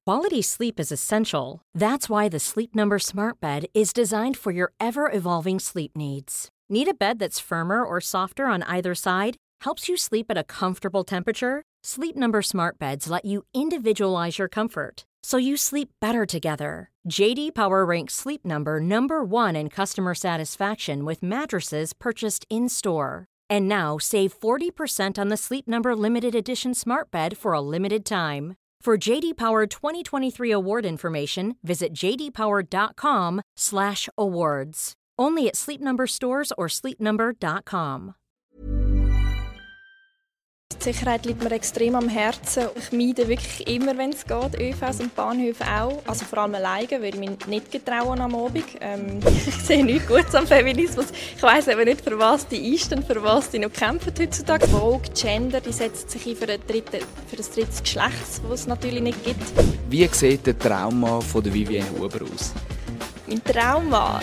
Quality sleep is essential. That's why the Sleep Number Smart Bed is designed for your ever-evolving sleep needs. Need a bed that's firmer or softer on either side? Helps you sleep at a comfortable temperature? Sleep Number Smart Beds let you individualize your comfort, so you sleep better together. JD Power ranks Sleep Number number 1 in customer satisfaction with mattresses purchased in-store. And now, save 40% on the Sleep Number Limited Edition Smart Bed for a limited time. For JD Power 2023 award information, visit jdpower.com/awards. Only at Sleep Number stores or sleepnumber.com. Die Sicherheit liegt mir extrem am Herzen. Ich meide wirklich immer, wenn es geht, ÖVs und Bahnhöfe auch. Also vor allem alleine, weil ich mich nicht getrauen am Abend. Ich sehe nichts Gutes am Feminismus. Ich weiss eben nicht, für was die einstehen, für was die noch kämpfen heutzutage. Vogue, Gender, die setzt sich ein für das dritte Geschlecht, das es natürlich nicht gibt. Wie sieht der Traummann von der Vivienne Huber aus? Mein Traummann?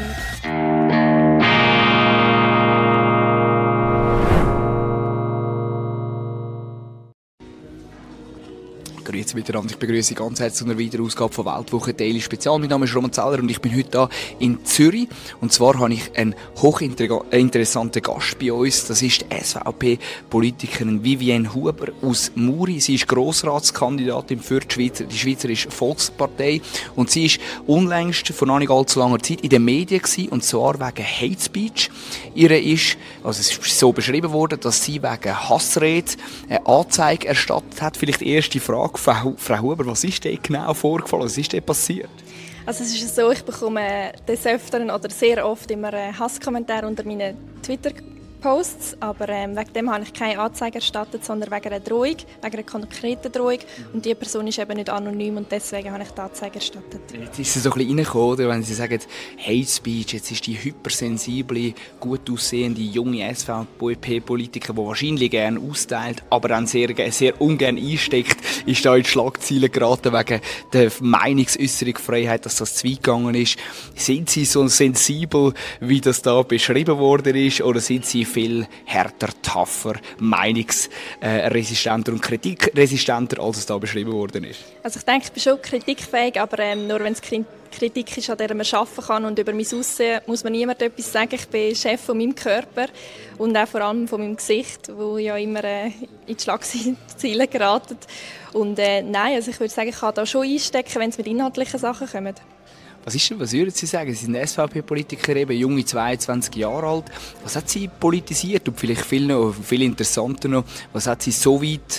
Grüezi miteinander, ich begrüße Sie ganz herzlich zu einer weiteren Ausgabe von Weltwoche Daily Spezial. Mein Name ist Roman Zeller und ich bin heute hier in Zürich. Und zwar habe ich einen hochinteressanten Gast bei uns. Das ist die SVP-Politikerin Vivienne Huber aus Muri. Sie ist Grossratskandidatin für die Schweizerische Volkspartei. Und sie ist unlängst, vor noch nicht allzu langer Zeit, in den Medien gewesen, und zwar wegen Hate Speech. Es ist so beschrieben worden, dass sie wegen Hassrede eine Anzeige erstattet hat. Vielleicht die erste Frage. Frau Huber, was ist denn genau vorgefallen? Was ist denn passiert? Also es ist so, ich bekomme des Öfteren oder sehr oft immer Hasskommentare unter meinen Twitter-Posts, aber wegen dem habe ich keine Anzeige erstattet, sondern wegen einer Drohung, wegen einer konkreten Drohung, und die Person ist eben nicht anonym und deswegen habe ich die Anzeige erstattet. Jetzt ist es so ein bisschen reingekommen, oder? Wenn Sie sagen, Hate Speech, jetzt ist die hypersensible, gut aussehende, junge SVP-Politiker, die wahrscheinlich gerne austeilt, aber dann sehr ungern einsteckt, ist da in die Schlagzeilen geraten wegen der Meinungsäußerungsfreiheit, dass das zu weit gegangen ist. Sind Sie so sensibel, wie das da beschrieben worden ist, oder sind Sie viel härter, tougher, meinungsresistenter und kritikresistenter, als es da beschrieben worden ist? Also ich denke, ich bin schon kritikfähig, aber nur wenn es Kritik ist, an der man arbeiten kann, und über mein Aussehen muss man niemandem etwas sagen. Ich bin Chef von meinem Körper und auch vor allem von meinem Gesicht, wo ja immer in die Schlagzeilen geraten. Und nein, also ich würde sagen, ich kann da schon einstecken, wenn es mit inhaltlichen Sachen kommt. Was würden Sie sagen? Sie sind SVP-Politiker, eben junge 22 Jahre alt. Was hat Sie politisiert? Und vielleicht viel interessanter noch, was hat Sie so weit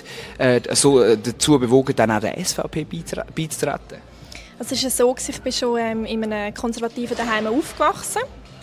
dazu bewogen, dann auch der SVP beizutreten? Es war so, ich bin schon in einem konservativen Daheim aufgewachsen.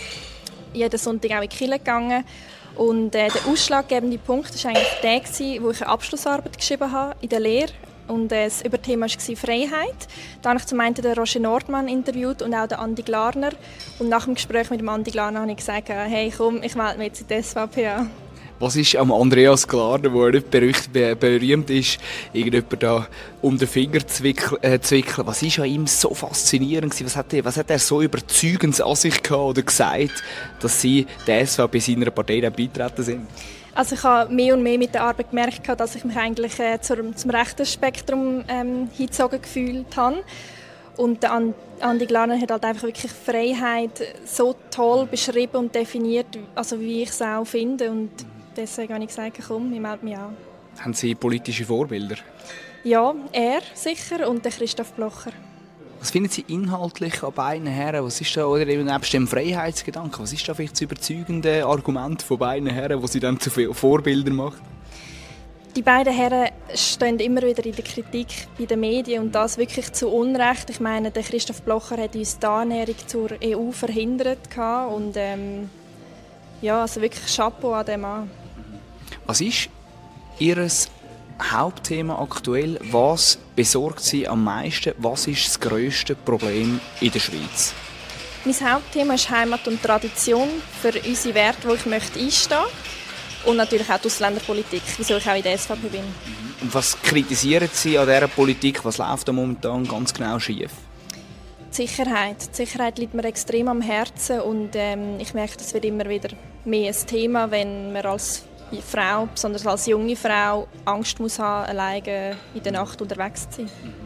Jeden Sonntag auch in die Kirche gegangen. Und der ausschlaggebende Punkt war eigentlich der, wo ich eine Abschlussarbeit geschrieben habe in der Lehre. Und das Überthema war Freiheit. Da habe ich zum einen den Roger Nordmann interviewt und auch den Andi Glarner. Und nach dem Gespräch mit dem Andi Glarner habe ich gesagt, hey komm, ich melde mich jetzt in die SVP an. Was ist am Andreas Glarner, der nicht berühmt ist, irgendjemand da um den Finger zu wickeln? Was war an ihm so faszinierend? Was hat er so überzeugend an sich gehabt oder gesagt, dass Sie der SVP seiner Partei beitreten sind? Also ich habe mehr und mehr mit der Arbeit gemerkt, dass ich mich eigentlich zum rechten Spektrum hingezogen gefühlt habe. Und der Andi Glarner hat halt einfach wirklich Freiheit so toll beschrieben und definiert, also wie ich es auch finde. Und deswegen habe ich gesagt, komm, ich melde mich an. Haben Sie politische Vorbilder? Ja, er sicher und der Christoph Blocher. Was finden Sie inhaltlich an beiden Herren? Was ist da, oder eben nebst dem Freiheitsgedanken, was ist da vielleicht das überzeugende Argument von beiden Herren, das Sie dann zu Vorbildern macht? Die beiden Herren stehen immer wieder in der Kritik bei den Medien und das wirklich zu Unrecht. Ich meine, der Christoph Blocher hat uns die Annäherung zur EU verhindert und also wirklich Chapeau an dem Mann. Was ist Ihr Hauptthema aktuell? Was besorgt Sie am meisten? Was ist das grösste Problem in der Schweiz? Mein Hauptthema ist Heimat und Tradition für unsere Werte, wo ich einstehen möchte. Und natürlich auch die Ausländerpolitik, wieso ich auch in der SVP bin. Und was kritisieren Sie an dieser Politik? Was läuft da momentan ganz genau schief? Die Sicherheit. Die Sicherheit liegt mir extrem am Herzen und ich merke, das wird immer wieder mehr ein Thema, wenn man als Frau, besonders als junge Frau, Angst muss haben, alleine in der Nacht unterwegs zu sein.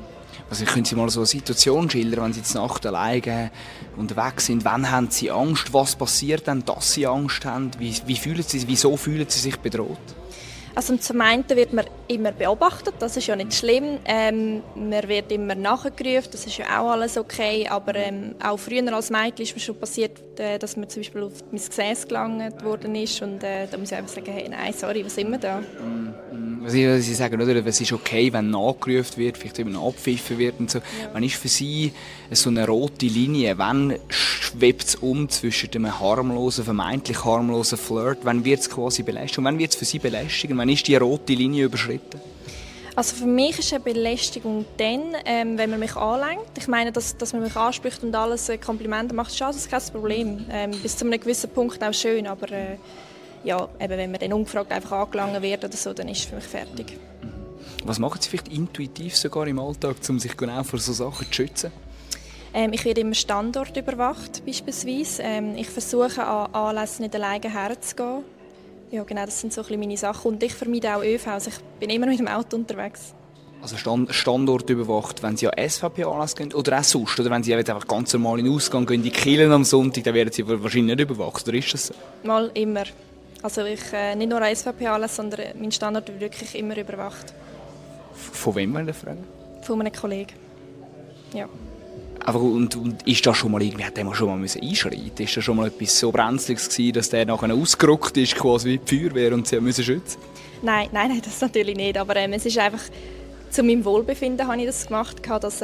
Also können Sie mal so eine Situation schildern, wenn Sie jetzt Nacht alleine unterwegs sind? Wann haben Sie Angst? Was passiert dann, dass Sie Angst haben? Wieso fühlen Sie sich bedroht? Also zum einen wird man immer beobachtet, das ist ja nicht schlimm. Man wird immer nachgerufen, das ist ja auch alles okay. Aber auch früher als Mädchen ist mir schon passiert, dass man zum Beispiel auf mein Gesäß gelangt worden ist. Und da muss ich einfach sagen, hey, nein, sorry, was sind wir da? Sie sagen, oder, es ist okay, wenn nachgerufen wird, vielleicht eben abgepfiffen wird und so. Ja. Wann ist für Sie so eine rote Linie? Wann schwebt es zwischen einem harmlosen, vermeintlich harmlosen Flirt? Wann wird es quasi belästigt? Und wann wird es für Sie belästigend? Wann ist die rote Linie überschritten? Also für mich ist eine Belästigung dann, wenn man mich anlenkt. Ich meine, dass man mich anspricht und alles Komplimente macht, ist alles kein Problem. Bis zu einem gewissen Punkt auch schön, aber ja, eben, wenn man dann ungefragt einfach angelangt wird oder so, dann ist es für mich fertig. Was machen Sie vielleicht intuitiv sogar im Alltag, um sich genau vor solchen Sachen zu schützen? Ich werde immer standortüberwacht beispielsweise. Ich versuche an Anlässen nicht alleine herzugehen. Ja, genau, das sind so ein bisschen meine Sachen. Und ich vermeide auch ÖV, also ich bin immer mit dem Auto unterwegs. Also Standort überwacht, wenn Sie an SVP-Anlässe gehen oder auch sonst? Oder wenn Sie einfach ganz normal in den Ausgang gehen, in die Kirchen am Sonntag, dann werden Sie wahrscheinlich nicht überwacht, oder ist das so? Mal immer. Also ich nicht nur an SVP-Anlässe, sondern mein Standort wird wirklich immer überwacht. Von wem, wenn ich frage? Von einem Kollegen, ja. Aber und ist das schon mal irgendwie, hat der mal schon mal einschreiten? Ist das schon mal etwas so Brenzliges gewesen, dass der nachher ausgerückt ist, quasi wie die Feuerwehr und sie müssen schützen? Nein, das natürlich nicht. Aber es ist einfach, zu meinem Wohlbefinden habe ich das gemacht, dass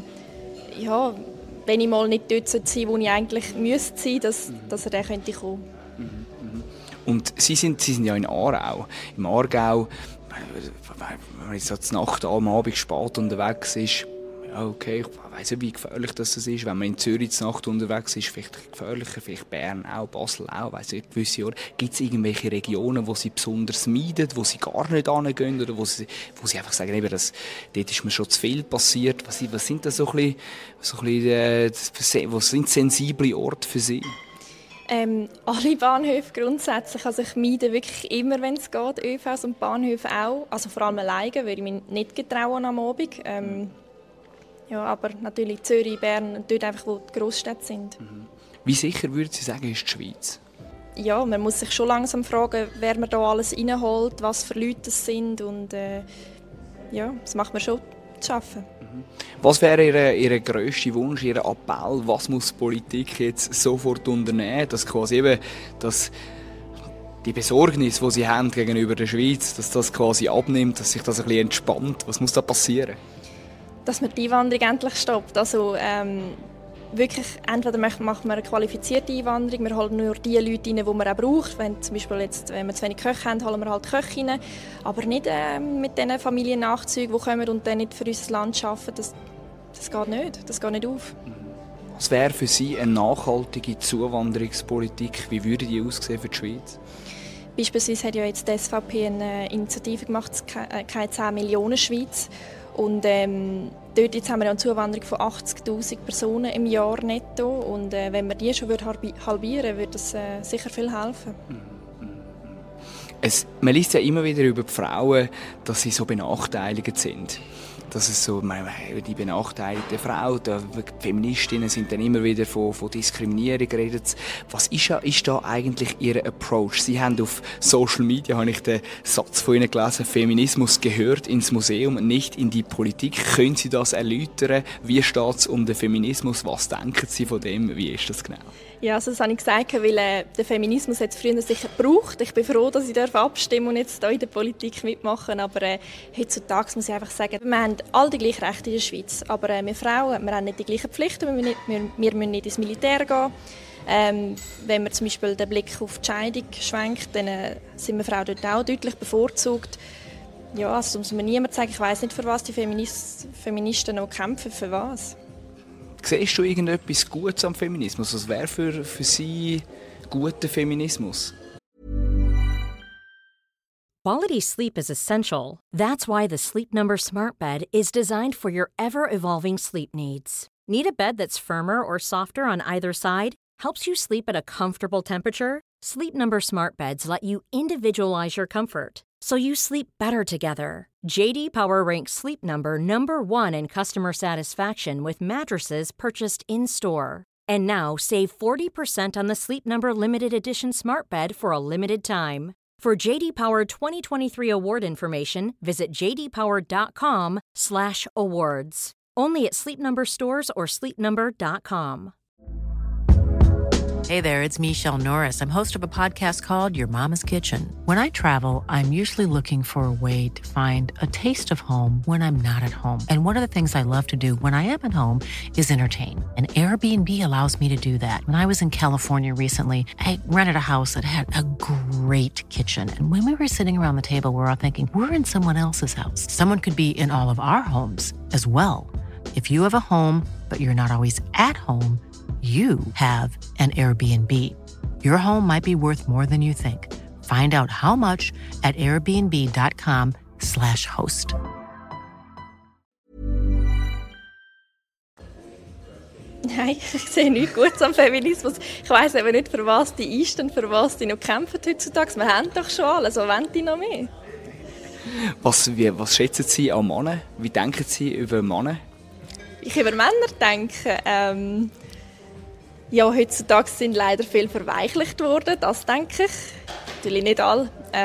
ja, wenn ich mal nicht dort sein sollte, wo ich eigentlich müsste sein, dass er dann könnte kommen. Und Sie sind ja in Aarau. Im Aargau, wenn man jetzt so Nacht am Abend spät unterwegs ist, ja, okay, ich weiss nicht, wie gefährlich das ist. Wenn man in Zürich zur Nacht unterwegs ist, vielleicht gefährlicher, vielleicht Bern auch, Basel auch, weiss nicht, gewisse Orte. Gibt es irgendwelche Regionen, wo Sie besonders meiden, wo Sie gar nicht hingehen oder wo Sie einfach sagen, eben, dort ist mir schon zu viel passiert? Was sind das was sind sensible Orte für Sie? Alle Bahnhöfe grundsätzlich. Also ich meide wirklich immer, wenn es geht, ÖVs und Bahnhöfe auch. Also vor allem alleine, weil ich mich nicht getrauen am Abend. Ja, aber natürlich Zürich, Bern, dort einfach, wo die Grossstädte sind. Wie sicher würden Sie sagen, ist die Schweiz? Ja, man muss sich schon langsam fragen, wer man da alles reinholt, was für Leute es sind und ja, das macht man schon zu arbeiten. Was wäre Ihr grösster Wunsch, Ihr Appell? Was muss die Politik jetzt sofort unternehmen, dass quasi eben die Besorgnis, die Sie haben gegenüber der Schweiz, dass das quasi abnimmt, dass sich das ein bisschen entspannt? Was muss da passieren? Dass man die Einwanderung endlich stoppt. Also wirklich, entweder macht man eine qualifizierte Einwanderung, wir holen nur die Leute rein, die man auch braucht. Wenn zum Beispiel jetzt, wenn wir zu wenig Köche haben, holen wir halt Köche rein. Aber nicht mit diesen Familiennachzügen, die kommen und dann nicht für unser Land arbeiten. Das geht nicht. Das geht nicht auf. Was wäre für Sie eine nachhaltige Zuwanderungspolitik? Wie würde die aussehen für die Schweiz? Beispielsweise hat ja jetzt die SVP eine Initiative gemacht, keine 10 Millionen Schweiz. Und dort jetzt haben wir eine Zuwanderung von 80'000 Personen im Jahr netto. Und wenn wir die schon halbieren, würde das sicher viel helfen. Man liest ja immer wieder über die Frauen, dass sie so benachteiligt sind. Dass es so, die benachteiligte Frau, die Feministinnen sind dann immer wieder von Diskriminierung geredet. Was ist da eigentlich Ihr Approach? Sie haben auf Social Media, habe ich den Satz von Ihnen gelesen, Feminismus gehört ins Museum, nicht in die Politik. Können Sie das erläutern? Wie steht es um den Feminismus? Was denken Sie von dem? Wie ist das genau? Ja, also das habe ich gesagt, weil der Feminismus hat es früher sicher gebraucht. Ich bin froh, dass ich abstimmen und jetzt hier in der Politik mitmachen darf. Aber heutzutage muss ich einfach sagen, wir haben alle die gleichen Rechte in der Schweiz. Aber wir Frauen, wir haben nicht die gleichen Pflichten. Wir müssen nicht ins Militär gehen. Wenn man zum Beispiel den Blick auf die Scheidung schwenkt, dann sind wir Frauen dort auch deutlich bevorzugt. Ja, also muss mir niemand sagen, ich weiss nicht, für was die Feministen noch kämpfen, für was. Siehst du irgendetwas Gutes am Feminismus? Was wäre für Sie guter Feminismus? Quality sleep is essential. That's why the Sleep Number Smart Bed is designed for your ever-evolving sleep needs. Need a bed that's firmer or softer on either side? Helps you sleep at a comfortable temperature? Sleep Number Smart Beds let you individualize your comfort so you sleep better together. JD Power ranks Sleep Number number 1 in customer satisfaction with mattresses purchased in-store. And now, save 40% on the Sleep Number Limited Edition Smart Bed for a limited time. For JD Power 2023 award information, visit jdpower.com/awards. Only at Sleep Number stores or sleepnumber.com. Hey there, it's Michelle Norris. I'm host of a podcast called Your Mama's Kitchen. When I travel, I'm usually looking for a way to find a taste of home when I'm not at home. And one of the things I love to do when I am at home is entertain. And Airbnb allows me to do that. When I was in California recently, I rented a house that had a great kitchen. And when we were sitting around the table, we're all thinking, we're in someone else's house. Someone could be in all of our homes as well. If you have a home, but you're not always at home, you have an Airbnb. Your home might be worth more than you think. Find out how much at airbnb.com/host. Nein, ich sehe nichts Gutes am Feminismus. Ich weiss eben nicht, für was die einstehen, für was die noch kämpfen heutzutage. Wir haben doch schon alles, so wollen die noch mehr. Was schätzen Sie an Männern? Wie denken Sie über Männer? Ich über Männer denke, ja, heutzutage sind leider viel verweichlicht worden, das denke ich. Natürlich nicht alle.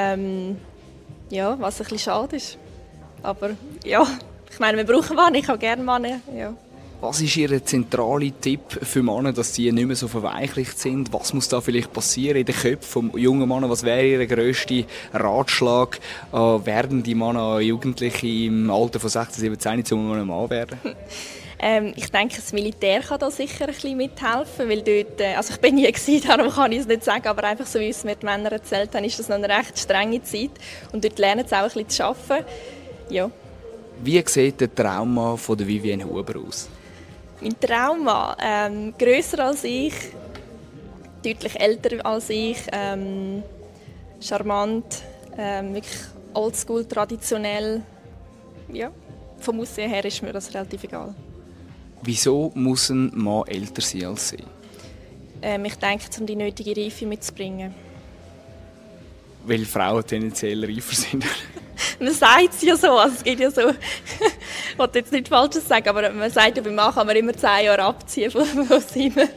Ja, was ein bisschen schade ist. Aber ja, ich meine, wir brauchen Männer, ich habe gerne Männer. Ja. Was ist Ihr zentraler Tipp für Männer, dass sie nicht mehr so verweichlicht sind? Was muss da vielleicht passieren in den Köpfen von jungen Männern? Was wäre Ihr grösster Ratschlag an werdende Männer, an Jugendliche im Alter von 16, 17, um ein Mann werden? Ich denke, das Militär kann da sicher ein bisschen mithelfen, weil dort, also ich bin nie gewesen, darum kann ich es nicht sagen, aber einfach so, wie es mir die Männer erzählt haben, ist das noch eine recht strenge Zeit und dort lernen sie auch ein bisschen zu arbeiten. Ja. Wie sieht der Traummann von der Vivienne Huber aus? Mein Traummann, grösser als ich, deutlich älter als ich, charmant, wirklich oldschool, traditionell. Ja, vom Aussehen her ist mir das relativ egal. Wieso muss ein Mann älter sein als Sie? Ich denke, um die nötige Reife mitzubringen. Weil Frauen tendenziell reifer sind. Man sagt es ja so, also es geht ja so, ich wollte jetzt nicht Falsches sagen, aber man sagt ja, beim Mann kann man immer 10 Jahre abziehen von 7.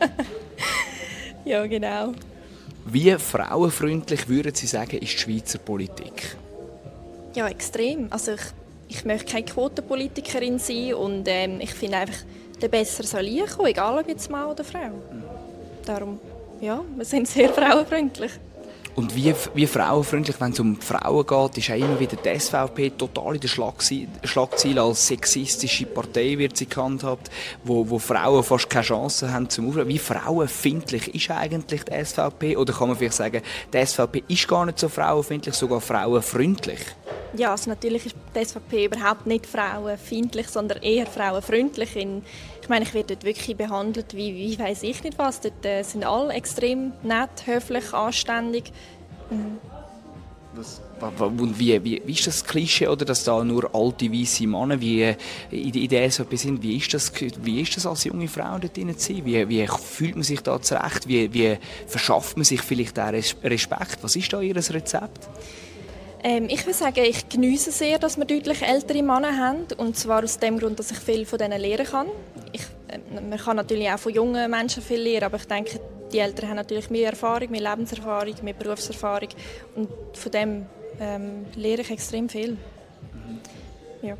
Ja, genau. Wie frauenfreundlich würden Sie sagen, ist die Schweizer Politik? Ja, extrem. Also ich möchte keine Quotenpolitikerin sein und ich finde einfach, der besser soll reinkommen, egal ob jetzt Mann oder Frau. Darum, ja, wir sind sehr frauenfreundlich. Und wie frauenfreundlich, wenn es um die Frauen geht, ist auch immer wieder die SVP total in der Schlagzeilen. Als sexistische Partei wird sie gehandhabt, wo Frauen fast keine Chance haben zum Auftreten. Wie frauenfeindlich ist eigentlich die SVP? Oder kann man vielleicht sagen, die SVP ist gar nicht so frauenfeindlich, sogar frauenfreundlich? Ja, also natürlich ist die SVP überhaupt nicht frauenfeindlich, sondern eher frauenfreundlich. Ich meine, ich werde dort wirklich behandelt wie weiss ich nicht was. Dort sind alle extrem nett, höflich, anständig. Und wie ist das Klischee, oder, dass da nur alte, weisse Männer wie in der SVP sind? Wie ist das als junge Frau dort drin zu sein? Wie fühlt man sich da zurecht? Wie verschafft man sich vielleicht auch Respekt? Was ist da Ihr Rezept? Ich würde sagen, ich geniesse sehr, dass wir deutlich ältere Männer haben. Und zwar aus dem Grund, dass ich viel von denen lernen kann. Man kann natürlich auch von jungen Menschen viel lernen, aber ich denke, die Älteren haben natürlich mehr Erfahrung, mehr Lebenserfahrung, mehr Berufserfahrung. Und von dem lehre ich extrem viel. Ja.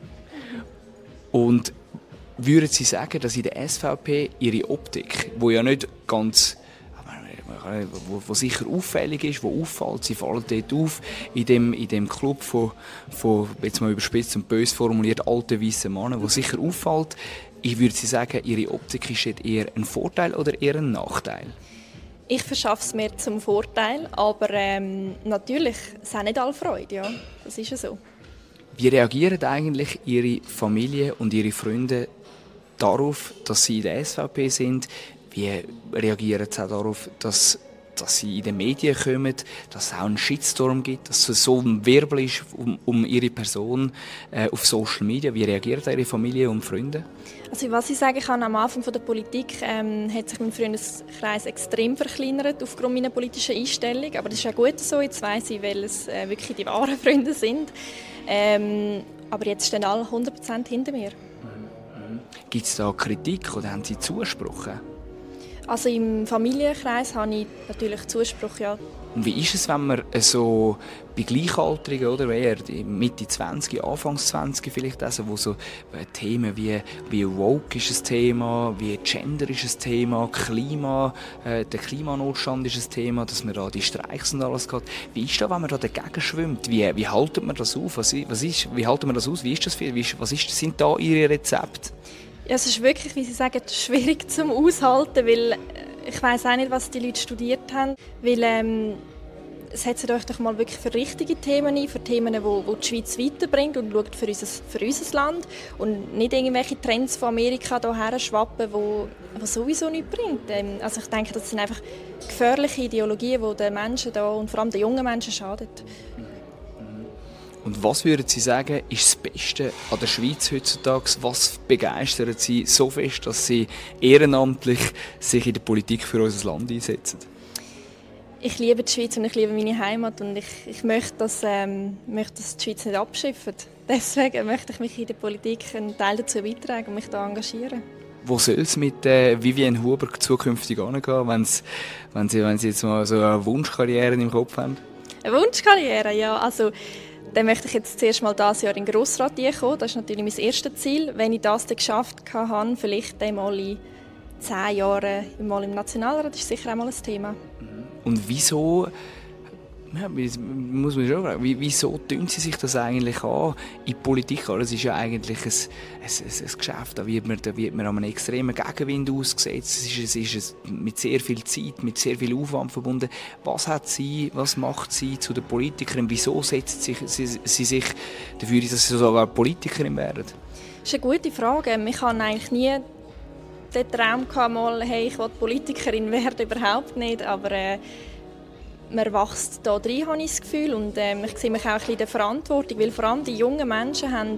Und würden Sie sagen, dass in der SVP Ihre Optik, wo ja nicht ganz... wo sicher auffällig ist, wo auffällt, sie fallen dort auf, in dem Club von jetzt mal überspitzt und böse formuliert, alten weißen Männern, wo sicher auffällt, ich würde Sie sagen, Ihre Optik ist dort eher ein Vorteil oder eher ein Nachteil? Ich verschaffe es mir zum Vorteil, aber natürlich, es haben nicht alle Freude, ja. Das ist ja so. Wie reagieren eigentlich Ihre Familie und Ihre Freunde darauf, dass Sie in der SVP sind? Wie reagieren Sie auch darauf, dass dass sie in den Medien kommen, dass es auch einen Shitstorm gibt, dass es so ein Wirbel ist um ihre Person auf Social Media. Wie reagieren Ihre Familie und Freunde? Also was ich sagen kann, am Anfang der Politik hat sich mein Freundeskreis extrem verkleinert aufgrund meiner politischen Einstellung. Aber das ist auch gut so, jetzt weiss ich, weil es wirklich die wahren Freunde sind. Aber jetzt stehen alle 100% hinter mir. Gibt es da Kritik oder haben Sie Zuspruch? Also im Familienkreis habe ich natürlich Zuspruch, ja. Und wie ist es, wenn man so bei Gleichaltrigen, oder eher Mitte 20, Anfang 20 vielleicht, also, wo so Themen wie Woke ist ein Thema, wie Gender ist ein Thema, der Klimanotstand ist ein Thema, dass man da die Streiks und alles hat. Wie ist das, wenn man da dagegen schwimmt? Wie haltet man das auf? Wie haltet man das aus? Wie ist das sind da Ihre Rezepte? Ja, es ist wirklich, wie Sie sagen, schwierig zum Aushalten, weil ich weiss auch nicht, was die Leute studiert haben, weil setzt euch doch mal wirklich für richtige Themen ein, für Themen, die die Schweiz weiterbringt und schaut für unser Land und nicht irgendwelche Trends von Amerika hierher schwappen, die sowieso nichts bringt. Also ich denke, das sind einfach gefährliche Ideologien, die den Menschen da und vor allem den jungen Menschen schaden. Und was würden Sie sagen, ist das Beste an der Schweiz heutzutage? Was begeistert Sie so fest, dass Sie ehrenamtlich sich in der Politik für unser Land einsetzen? Ich liebe die Schweiz und ich liebe meine Heimat und ich möchte, dass die Schweiz nicht abschifft. Deswegen möchte ich mich in der Politik einen Teil dazu beitragen und mich da engagieren. Wo soll es mit Vivienne Huber zukünftig angehen, wenn Sie jetzt mal so eine Wunschkarriere im Kopf haben? Eine Wunschkarriere, ja. Also, dann möchte ich jetzt zuerst mal dieses Jahr in den Grossrat kommen. Das ist natürlich mein erstes Ziel. Wenn ich das dann geschafft habe, vielleicht einmal in 10 Jahren mal im Nationalrat, ist sicher auch mal ein Thema. Und wieso, muss man schon fragen, wieso tun Sie sich das eigentlich an in Politik? Das ist ja eigentlich ein Geschäft, da wird man an einem extremen Gegenwind ausgesetzt. Es ist mit sehr viel Zeit, mit sehr viel Aufwand verbunden. Was macht Sie zu der Politikerin? Wieso setzen Sie sich dafür, dass Sie sogar Politikerin werden? Das ist eine gute Frage. Ich hatte eigentlich nie den Traum gehabt, hey, ich will Politikerin werden, überhaupt nicht. Aber man wächst da rein, habe ich das Gefühl. Und ich sehe mich auch ein bisschen in der Verantwortung, weil vor allem die jungen Menschen haben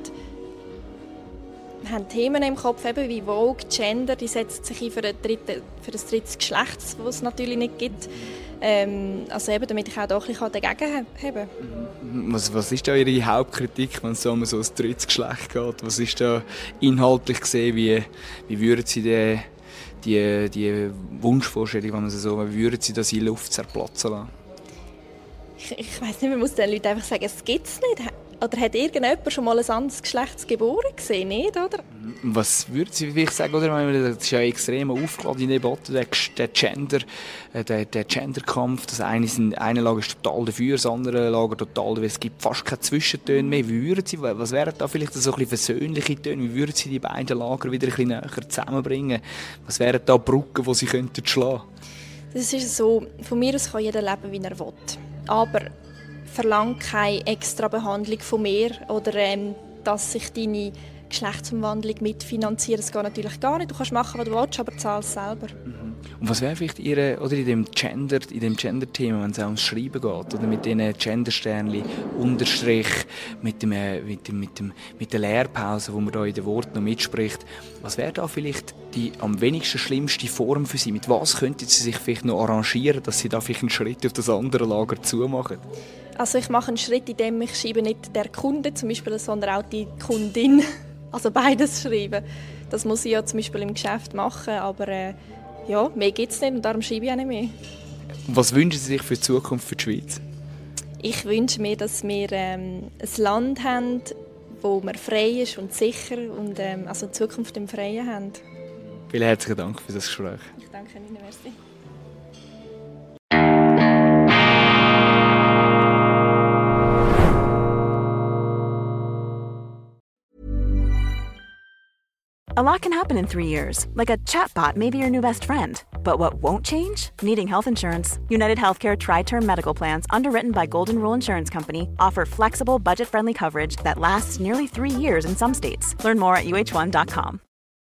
Themen im Kopf, eben wie Vogue, Gender, die setzen sich ein für das dritte Geschlecht, das es natürlich nicht gibt. Also eben, damit ich auch da ein bisschen dagegen habe. Was ist da Ihre Hauptkritik, wenn es um so ein drittes Geschlecht geht? Was ist da inhaltlich gesehen, wie würden Sie die Wunschvorstellung, wenn man so, wie würden Sie das in Luft zerplatzen lassen? Ich weiss nicht, man muss den Leuten einfach sagen, es gibt es nicht. Oder hat irgendjemand schon mal ein anderes Geschlecht geboren gesehen, nicht, oder? Was würden Sie vielleicht sagen, oder? Das ist ja eine extrem aufgeladene Debatte, der Genderkampf. Das eine Lager ist total dafür, das andere Lager total dafür. Es gibt fast keine Zwischentöne mehr. Was wären da vielleicht so ein bisschen versöhnliche Töne? Wie würden Sie die beiden Lager wieder ein bisschen näher zusammenbringen? Was wären da Brücken, die Sie schlagen könnten? Das ist so, von mir aus kann jeder leben, wie er will. Aber verlangt keine extra Behandlung von mir oder dass sich deine Geschlechtsumwandlung mitfinanziert. Das geht natürlich gar nicht. Du kannst machen, was du willst, aber zahlst selber. Und was wäre vielleicht Ihre, oder in dem Gender-Thema, wenn es auch ums Schreiben geht, oder mit diesen Gendersternchen, Unterstrich, mit der Lehrpause, wo man da in den Worten noch mitspricht, was wäre da vielleicht die am wenigsten schlimmste Form für Sie? Mit was könnten Sie sich vielleicht noch arrangieren, dass Sie da vielleicht einen Schritt auf das andere Lager zumachen? Also ich mache einen Schritt, indem ich schreibe nicht der Kunde zum Beispiel, sondern auch die Kundin. Also beides schreiben. Das muss ich ja zum Beispiel im Geschäft machen, aber ja, mehr gibt es nicht und darum schreibe ich auch nicht mehr. Was wünschen Sie sich für die Zukunft für die Schweiz? Ich wünsche mir, dass wir ein Land haben, wo man frei ist und sicher und also eine Zukunft im Freien haben. Vielen herzlichen Dank für das Gespräch. Ich danke Ihnen, merci. A lot can happen in 3 years, like a chatbot may be your new best friend. But what won't change? Needing health insurance. United Healthcare Tri-Term Medical Plans, underwritten by Golden Rule Insurance Company, offer flexible, budget-friendly coverage that lasts nearly 3 years in some states. Learn more at uh1.com.